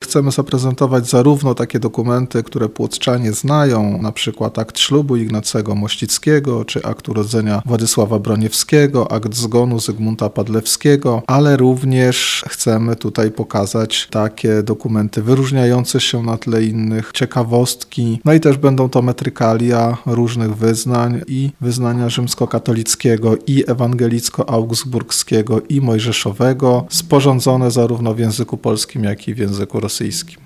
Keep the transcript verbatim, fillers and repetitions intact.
chcemy zaprezentować zarówno takie dokumenty, które płocczanie znają, na przykład akt ślubu Ignacego Mościckiego, czy akt urodzenia Władysława Broniewskiego, akt zgonu Zygmunta Padlewskiego, ale również chcemy tutaj pokazać takie dokumenty wyróżniające się na tle innych, ciekawostki, no i też będą to metrykalia różnych wyznań i wyznania rzymskokatolickiego, i ewangelicko-augsburskiego, i mojżeszowego, sporządzone zarówno w języku polskim, jak i w języku rosyjskim.